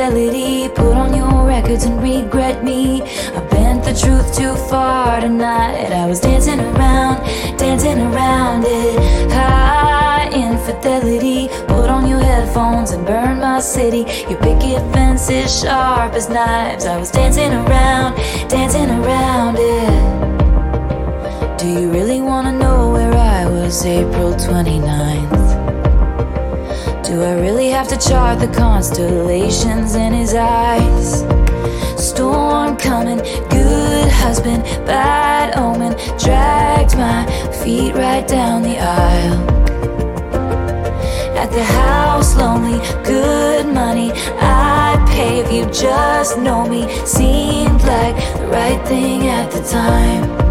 infidelity. Put on your records and regret me. I bent the truth too far tonight. I was dancing around it. High infidelity. Put on your headphones and burn my city. Your picket fence is sharp as knives. I was dancing around it. Do you really wanna know where I was April 29th? Do I really have to chart the constellations in his eyes? Storm coming, good husband, bad omen. Dragged my feet right down the aisle. At the house, lonely, good money. I'd pay if you just know me. Seemed like the right thing at the time.